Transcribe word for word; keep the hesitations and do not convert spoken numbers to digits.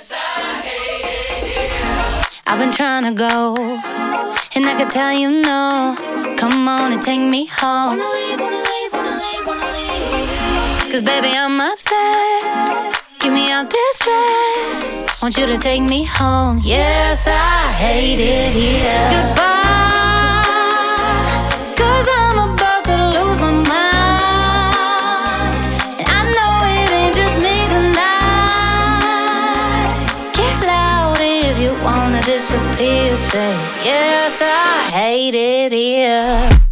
I've been trying to go, and I can tell you no. Come on and take me home. Cause baby, I'm upset. Get me out this dress. Want you to take me home. Yes, I hate it here. Goodbye, cause I'm about to lose my mind. And I know it ain't just me tonight. Get loud if you wanna disappear. Say, yes, I hate it here.